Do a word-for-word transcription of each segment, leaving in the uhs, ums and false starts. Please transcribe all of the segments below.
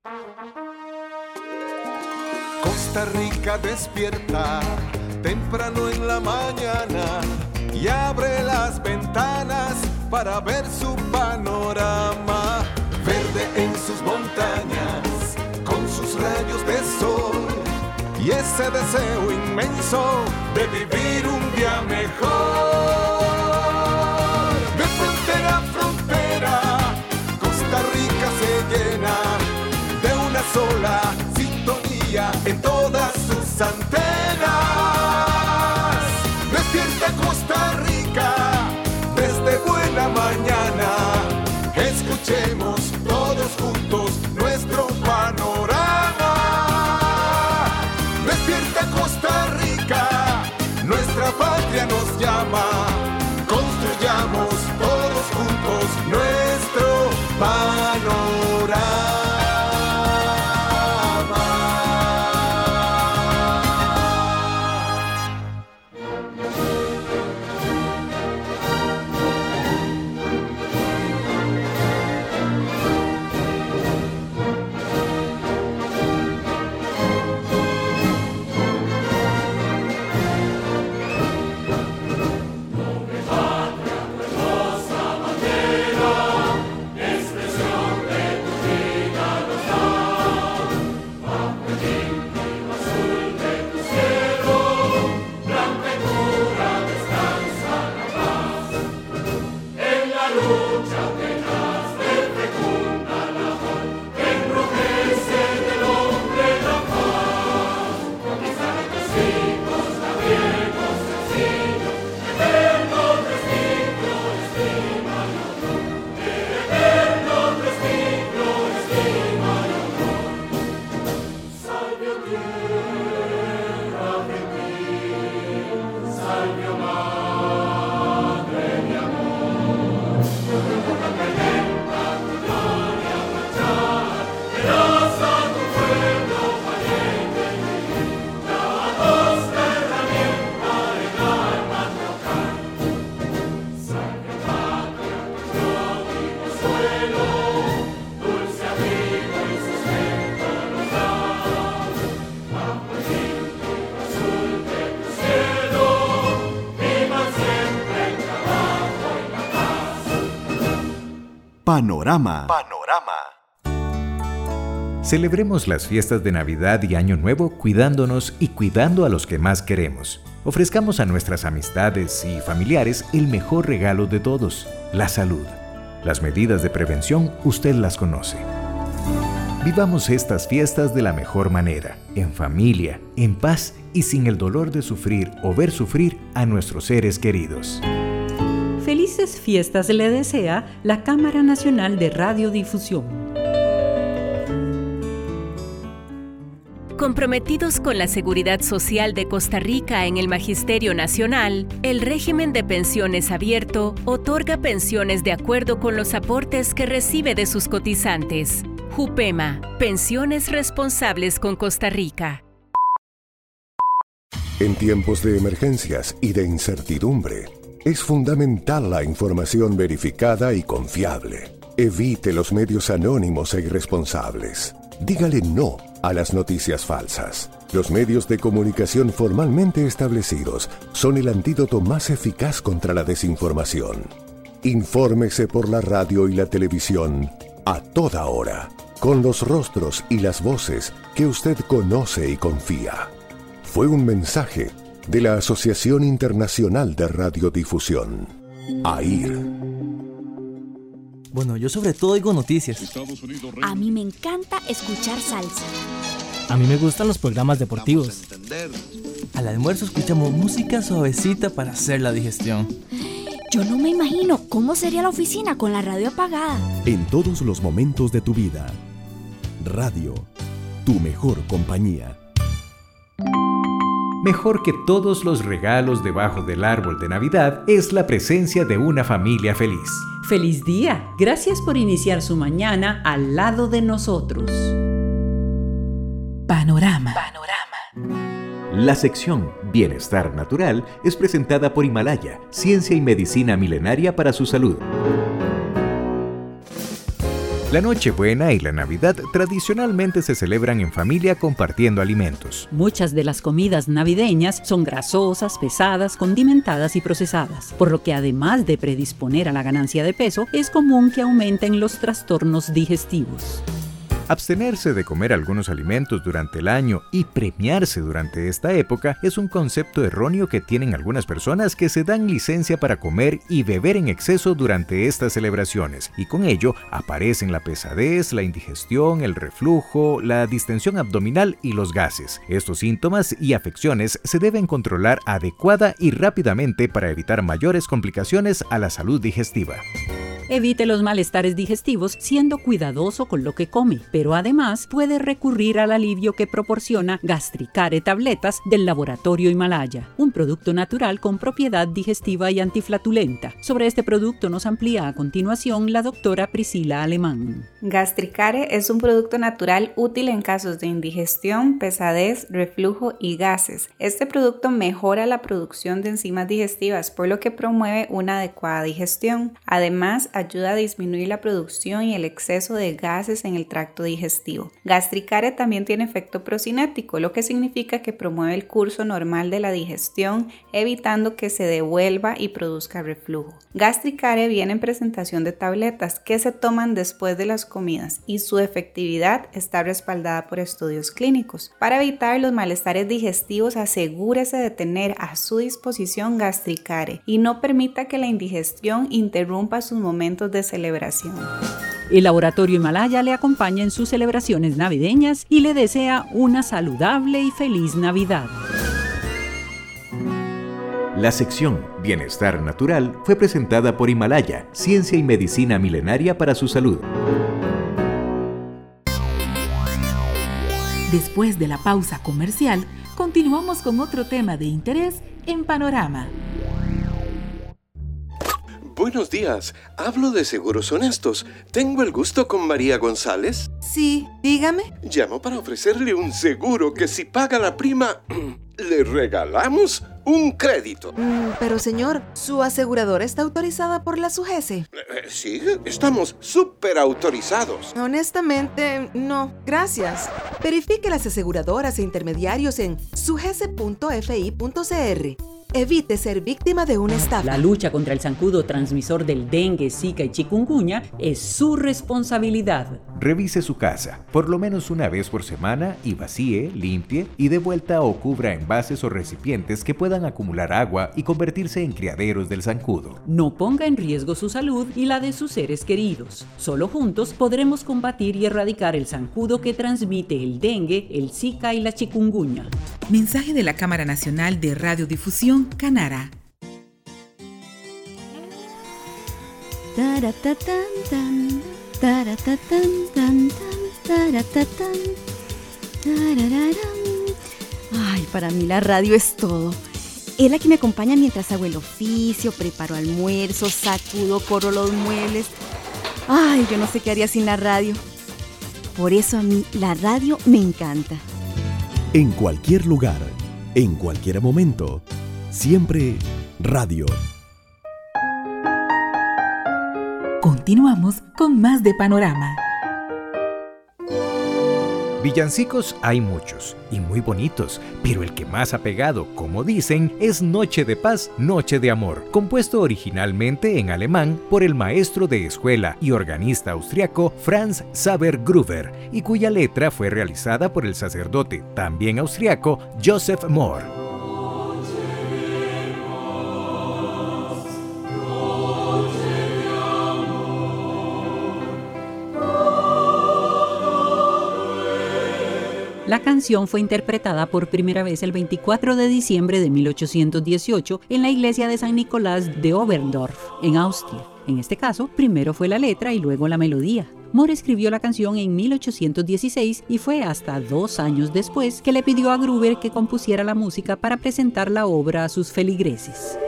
Costa Rica despierta temprano en la mañana y abre las ventanas para ver su panorama. Verde en sus montañas, con sus rayos de sol y ese deseo inmenso de vivir un día mejor. De frontera a frontera, Costa Rica se llena de una sola sintonía en todas sus antenas. Despierta Costa Rica desde buena mañana. Escuchemos todos juntos nuestro panorama. Despierta Costa Rica, nuestra patria nos llama. Construyamos todos juntos nuestro panorama. Panorama. Panorama. Celebremos las fiestas de Navidad y Año Nuevo cuidándonos y cuidando a los que más queremos. Ofrezcamos a nuestras amistades y familiares el mejor regalo de todos, la salud. Las medidas de prevención usted las conoce. Vivamos estas fiestas de la mejor manera, en familia, en paz y sin el dolor de sufrir o ver sufrir a nuestros seres queridos. Felices fiestas le desea la Cámara Nacional de Radiodifusión. Comprometidos con la seguridad social de Costa Rica en el Magisterio Nacional, el régimen de pensiones abierto otorga pensiones de acuerdo con los aportes que recibe de sus cotizantes. JUPEMA, Pensiones Responsables con Costa Rica. En tiempos de emergencias y de incertidumbre, es fundamental la información verificada y confiable. Evite los medios anónimos e irresponsables. Dígale no a las noticias falsas. Los medios de comunicación formalmente establecidos son el antídoto más eficaz contra la desinformación. Infórmese por la radio y la televisión a toda hora, con los rostros y las voces que usted conoce y confía. Fue un mensaje de la Asociación Internacional de Radiodifusión, A I R. Bueno, yo sobre todo oigo noticias. A mí me encanta escuchar salsa. A mí me gustan los programas deportivos. Al almuerzo escuchamos música suavecita para hacer la digestión. Yo no me imagino cómo sería la oficina con la radio apagada. En todos los momentos de tu vida. Radio, tu mejor compañía. Mejor que todos los regalos debajo del árbol de Navidad es la presencia de una familia feliz. ¡Feliz día! Gracias por iniciar su mañana al lado de nosotros. Panorama. Panorama. La sección Bienestar Natural es presentada por Himalaya, ciencia y medicina milenaria para su salud. La Nochebuena y la Navidad tradicionalmente se celebran en familia compartiendo alimentos. Muchas de las comidas navideñas son grasosas, pesadas, condimentadas y procesadas, por lo que además de predisponer a la ganancia de peso, es común que aumenten los trastornos digestivos. Abstenerse de comer algunos alimentos durante el año y premiarse durante esta época es un concepto erróneo que tienen algunas personas que se dan licencia para comer y beber en exceso durante estas celebraciones, y con ello aparecen la pesadez, la indigestión, el reflujo, la distensión abdominal y los gases. Estos síntomas y afecciones se deben controlar adecuada y rápidamente para evitar mayores complicaciones a la salud digestiva. Evite los malestares digestivos siendo cuidadoso con lo que come, pero además puede recurrir al alivio que proporciona Gastricare Tabletas del laboratorio Himalaya, un producto natural con propiedad digestiva y antiflatulenta. Sobre este producto nos amplía a continuación la doctora Priscila Alemán. Gastricare es un producto natural útil en casos de indigestión, pesadez, reflujo y gases. Este producto mejora la producción de enzimas digestivas, por lo que promueve una adecuada digestión. Además, ayuda a disminuir la producción y el exceso de gases en el tracto digestivo. Gastricare también tiene efecto procinético, lo que significa que promueve el curso normal de la digestión, evitando que se devuelva y produzca reflujo. Gastricare viene en presentación de tabletas que se toman después de las comidas y su efectividad está respaldada por estudios clínicos. Para evitar los malestares digestivos, asegúrese de tener a su disposición Gastricare y no permita que la indigestión interrumpa sus momentos de celebración. El laboratorio Himalaya le acompaña en sus celebraciones navideñas y le desea una saludable y feliz Navidad. La sección Bienestar Natural fue presentada por Himalaya, ciencia y medicina milenaria para su salud. Después de la pausa comercial, continuamos con otro tema de interés en Panorama. Buenos días, hablo de Seguros Honestos. ¿Tengo el gusto con María González? Sí, dígame. Llamo para ofrecerle un seguro que si paga la prima, le regalamos un crédito. Mm, pero señor, ¿su aseguradora está autorizada por la SUGESE? Eh, sí, estamos súper autorizados. Honestamente, no, gracias. Verifique las aseguradoras e intermediarios en sugese punto f i punto c r. Evite ser víctima de una estafa. La lucha contra el zancudo transmisor del dengue, zika y chikungunya es su responsabilidad. Revise su casa, por lo menos una vez por semana, y vacíe, limpie y dé vuelta o cubra envases o recipientes que puedan acumular agua y convertirse en criaderos del zancudo. No ponga en riesgo su salud y la de sus seres queridos. Solo juntos podremos combatir y erradicar el zancudo que transmite el dengue, el zika y la chikungunya. Mensaje de la Cámara Nacional de Radiodifusión, Canara. Ay, para mí la radio es todo. Es la que me acompaña mientras hago el oficio, preparo almuerzo, sacudo, corro los muebles. Ay, yo no sé qué haría sin la radio. Por eso a mí la radio me encanta. En cualquier lugar, en cualquier momento, siempre radio. Continuamos con más de Panorama. Villancicos hay muchos y muy bonitos, pero el que más ha pegado, como dicen, es Noche de Paz, Noche de Amor, compuesto originalmente en alemán por el maestro de escuela y organista austriaco Franz Saber-Gruber, y cuya letra fue realizada por el sacerdote, también austriaco, Joseph Mohr. La canción fue interpretada por primera vez el veinticuatro de diciembre de mil ochocientos dieciocho en la iglesia de San Nicolás de Oberndorf, en Austria. En este caso, primero fue la letra y luego la melodía. Mohr escribió la canción en mil ochocientos dieciséis y fue hasta dos años después que le pidió a Gruber que compusiera la música para presentar la obra a sus feligreses.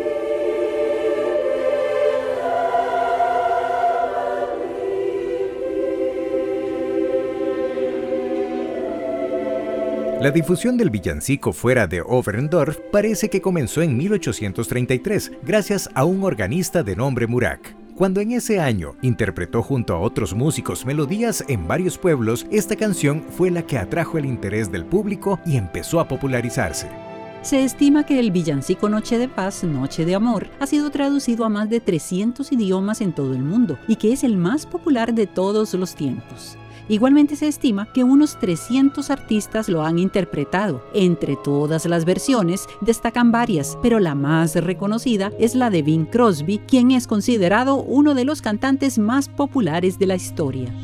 La difusión del villancico fuera de Oberndorf parece que comenzó en mil ochocientos treinta y tres, gracias a un organista de nombre Murak. Cuando en ese año interpretó junto a otros músicos melodías en varios pueblos, esta canción fue la que atrajo el interés del público y empezó a popularizarse. Se estima que el villancico Noche de Paz, Noche de Amor ha sido traducido a más de trescientos idiomas en todo el mundo y que es el más popular de todos los tiempos. Igualmente se estima que unos trescientos artistas lo han interpretado. Entre todas las versiones destacan varias, pero la más reconocida es la de Bing Crosby, quien es considerado uno de los cantantes más populares de la historia.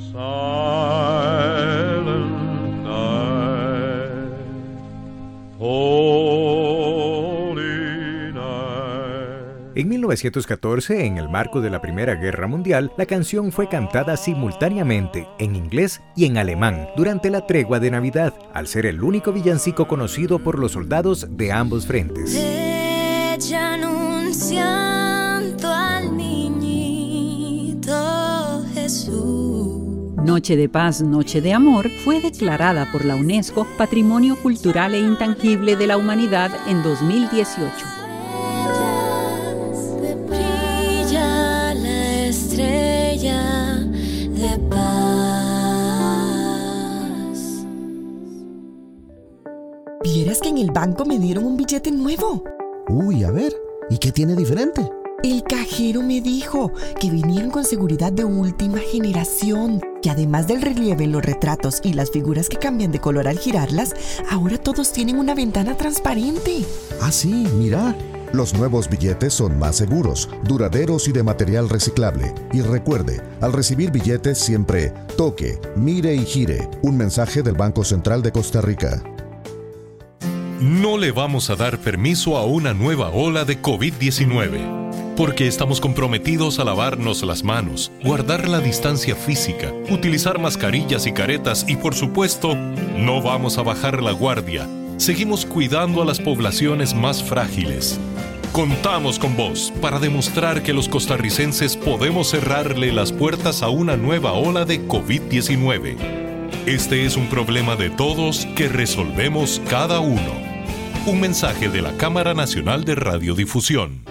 Silent night, holy night. En mil novecientos catorce, en el marco de la Primera Guerra Mundial, la canción fue cantada simultáneamente en inglés y en alemán durante la tregua de Navidad, al ser el único villancico conocido por los soldados de ambos frentes. Ella anunciando al niñito Jesús. Noche de Paz, Noche de Amor fue declarada por la UNESCO Patrimonio Cultural e Intangible de la Humanidad en dos mil dieciocho. ¿Vieras que en el banco me dieron un billete nuevo? Uy, a ver, ¿y qué tiene diferente? El cajero me dijo que vinieron con seguridad de última generación, que además del relieve en los retratos y las figuras que cambian de color al girarlas, ahora todos tienen una ventana transparente. Ah, sí, mira. Los nuevos billetes son más seguros, duraderos y de material reciclable. Y recuerde, al recibir billetes siempre toque, mire y gire. Un mensaje del Banco Central de Costa Rica. No le vamos a dar permiso a una nueva ola de COVID diecinueve, porque estamos comprometidos a lavarnos las manos, guardar la distancia física, utilizar mascarillas y caretas y, por supuesto, no vamos a bajar la guardia. Seguimos cuidando a las poblaciones más frágiles. Contamos con vos para demostrar que los costarricenses podemos cerrarle las puertas a una nueva ola de COVID diecinueve. Este es un problema de todos que resolvemos cada uno. Un mensaje de la Cámara Nacional de Radiodifusión.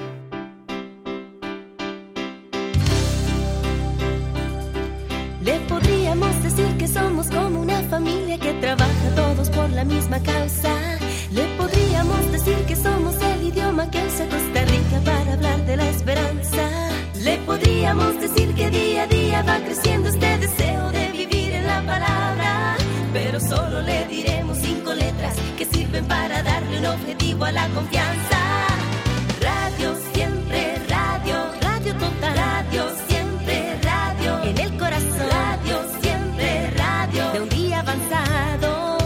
Le podríamos decir que somos como una familia que trabaja todos por la misma causa. Le podríamos decir que somos el idioma que usa Costa Rica para hablar de la esperanza. Le podríamos decir que día a día va creciendo este deseo de vivir en la palabra. Pero solo le diremos cinco letras que sirven para darle un objetivo a la confianza. Radio siempre, radio, radio total. Radio siempre, radio, en el corazón. Radio siempre, radio, de un día avanzado.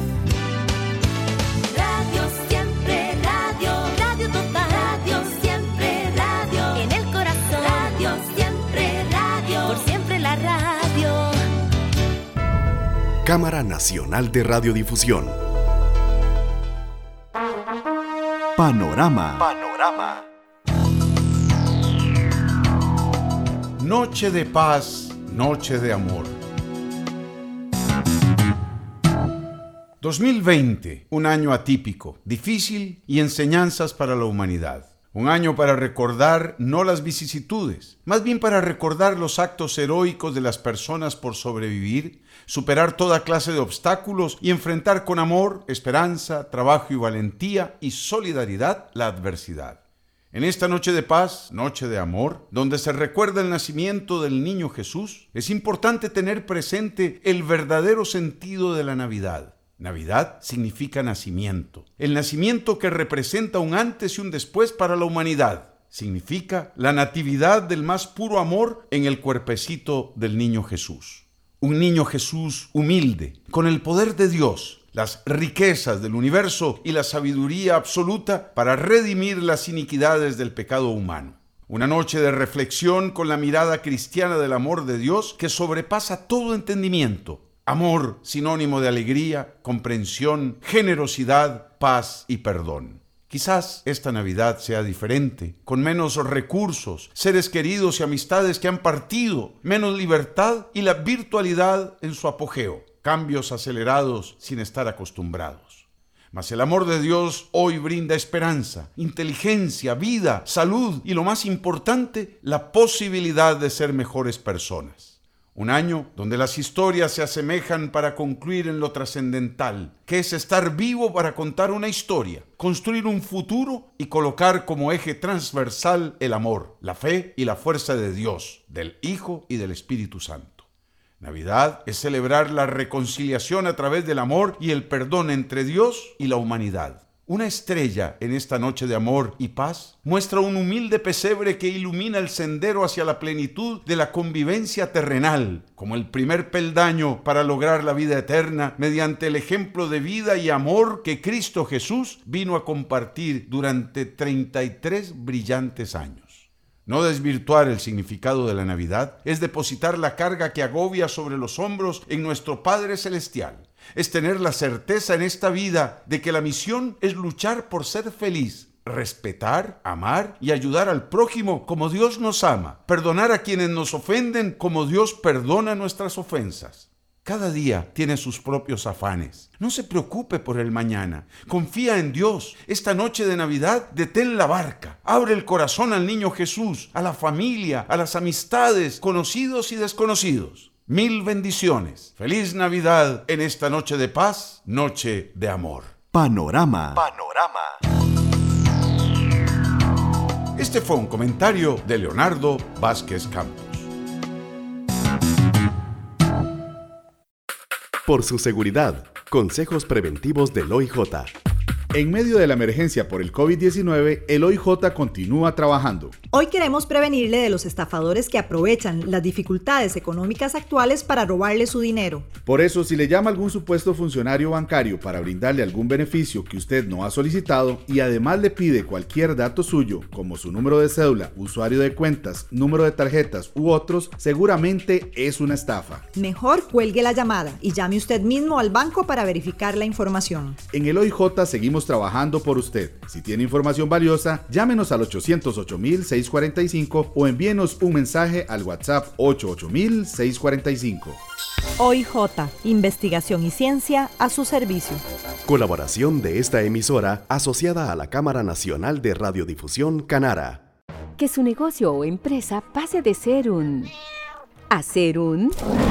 Radio siempre, radio, radio total. Radio siempre, radio, en el corazón. Radio siempre, radio, por siempre la radio. Cámara Nacional de Radiodifusión. Panorama. Panorama. Noche de paz, noche de amor. dos mil veinte, un año atípico, difícil y enseñanzas para la humanidad. Un año para recordar no las vicisitudes, más bien para recordar los actos heroicos de las personas por sobrevivir, superar toda clase de obstáculos y enfrentar con amor, esperanza, trabajo y valentía y solidaridad la adversidad. En esta noche de paz, noche de amor, donde se recuerda el nacimiento del niño Jesús, es importante tener presente el verdadero sentido de la Navidad. Navidad significa nacimiento. El nacimiento que representa un antes y un después para la humanidad. Significa la natividad del más puro amor en el cuerpecito del niño Jesús. Un niño Jesús humilde, con el poder de Dios, las riquezas del universo y la sabiduría absoluta para redimir las iniquidades del pecado humano. Una noche de reflexión con la mirada cristiana del amor de Dios que sobrepasa todo entendimiento. Amor, sinónimo de alegría, comprensión, generosidad, paz y perdón. Quizás esta Navidad sea diferente, con menos recursos, seres queridos y amistades que han partido, menos libertad y la virtualidad en su apogeo, cambios acelerados sin estar acostumbrados. Mas el amor de Dios hoy brinda esperanza, inteligencia, vida, salud y, lo más importante, la posibilidad de ser mejores personas. Un año donde las historias se asemejan para concluir en lo trascendental, que es estar vivo para contar una historia, construir un futuro y colocar como eje transversal el amor, la fe y la fuerza de Dios, del Hijo y del Espíritu Santo. Navidad es celebrar la reconciliación a través del amor y el perdón entre Dios y la humanidad. Una estrella en esta noche de amor y paz muestra un humilde pesebre que ilumina el sendero hacia la plenitud de la convivencia terrenal, como el primer peldaño para lograr la vida eterna mediante el ejemplo de vida y amor que Cristo Jesús vino a compartir durante treinta y tres brillantes años. No desvirtuar el significado de la Navidad es depositar la carga que agobia sobre los hombros en nuestro Padre Celestial. Es tener la certeza en esta vida de que la misión es luchar por ser feliz, respetar, amar y ayudar al prójimo como Dios nos ama, perdonar a quienes nos ofenden como Dios perdona nuestras ofensas. Cada día tiene sus propios afanes. No se preocupe por el mañana. Confía en Dios. Esta noche de Navidad, detén la barca. Abre el corazón al niño Jesús, a la familia, a las amistades, conocidos y desconocidos. Mil bendiciones. Feliz Navidad en esta noche de paz, noche de amor. Panorama. Panorama. Este fue un comentario de Leonardo Vázquez Campos. Por su seguridad, consejos preventivos del O I J. En medio de la emergencia por el COVID diecinueve, el O I J continúa trabajando. Hoy queremos prevenirle de los estafadores que aprovechan las dificultades económicas actuales para robarle su dinero. Por eso, si le llama algún supuesto funcionario bancario para brindarle algún beneficio que usted no ha solicitado y además le pide cualquier dato suyo, como su número de cédula, usuario de cuentas, número de tarjetas u otros, seguramente es una estafa. Mejor cuelgue la llamada y llame usted mismo al banco para verificar la información. En el O I J seguimos trabajando por usted. Si tiene información valiosa, llámenos al ochocientos ocho mil seiscientos cuarenta y cinco o envíenos un mensaje al WhatsApp ochenta y ocho mil seiscientos cuarenta y cinco. O I J, investigación y ciencia a su servicio. Colaboración de esta emisora asociada a la Cámara Nacional de Radiodifusión Canara. Que su negocio o empresa pase de ser un... a ser un...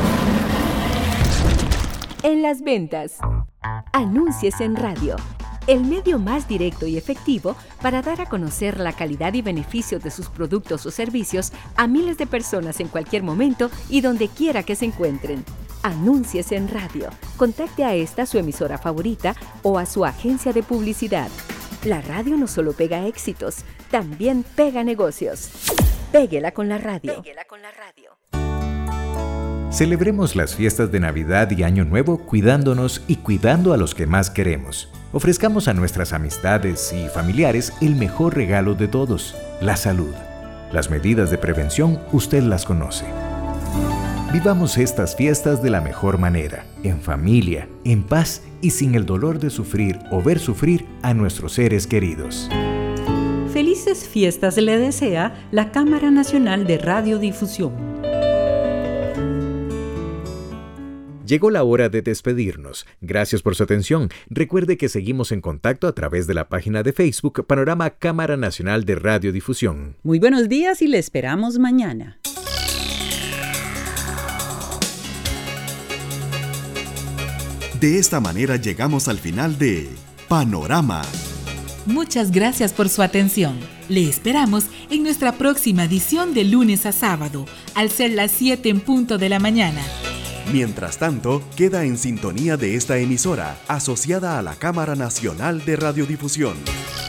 en las ventas. Anúnciese en radio. El medio más directo y efectivo para dar a conocer la calidad y beneficios de sus productos o servicios a miles de personas en cualquier momento y donde quiera que se encuentren. Anúnciese en radio. Contacte a esta su emisora favorita o a su agencia de publicidad. La radio no solo pega éxitos, también pega negocios. Péguela con la radio. Péguela con la radio. Celebremos las fiestas de Navidad y Año Nuevo cuidándonos y cuidando a los que más queremos. Ofrezcamos a nuestras amistades y familiares el mejor regalo de todos, la salud. Las medidas de prevención usted las conoce. Vivamos estas fiestas de la mejor manera, en familia, en paz y sin el dolor de sufrir o ver sufrir a nuestros seres queridos. Felices fiestas le desea la Cámara Nacional de Radiodifusión. Llegó la hora de despedirnos. Gracias por su atención. Recuerde que seguimos en contacto a través de la página de Facebook Panorama Cámara Nacional de Radiodifusión. Muy buenos días y le esperamos mañana. De esta manera llegamos al final de Panorama. Muchas gracias por su atención. Le esperamos en nuestra próxima edición de lunes a sábado, al ser las siete en punto de la mañana. Mientras tanto, queda en sintonía de esta emisora, asociada a la Cámara Nacional de Radiodifusión.